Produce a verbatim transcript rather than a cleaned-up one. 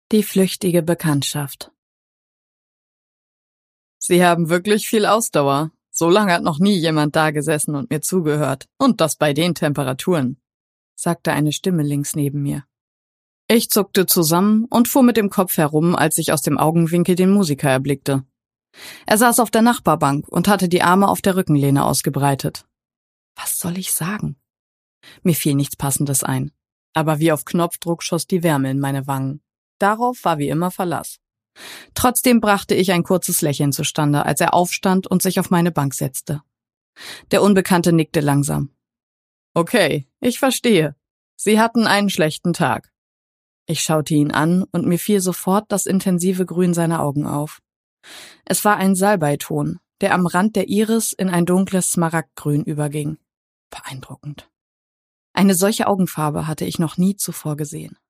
Die flüchtige Bekanntschaft. Sie haben wirklich viel Ausdauer. So lange hat noch nie jemand da gesessen und mir zugehört. Und das bei den Temperaturen, sagte eine Stimme links neben mir. Ich zuckte zusammen und fuhr mit dem Kopf herum, als ich aus dem Augenwinkel den Musiker erblickte. Er saß auf der Nachbarbank und hatte die Arme auf der Rückenlehne ausgebreitet. Was soll ich sagen? Mir fiel nichts Passendes ein. Aber wie auf Knopfdruck schoss die Wärme in meine Wangen. Darauf war wie immer Verlass. Trotzdem brachte ich ein kurzes Lächeln zustande, als er aufstand und sich auf meine Bank setzte. Der Unbekannte nickte langsam. Okay, ich verstehe. Sie hatten einen schlechten Tag. Ich schaute ihn an und mir fiel sofort das intensive Grün seiner Augen auf. Es war ein Salbeiton, der am Rand der Iris in ein dunkles Smaragdgrün überging. Beeindruckend. Eine solche Augenfarbe hatte ich noch nie zuvor gesehen.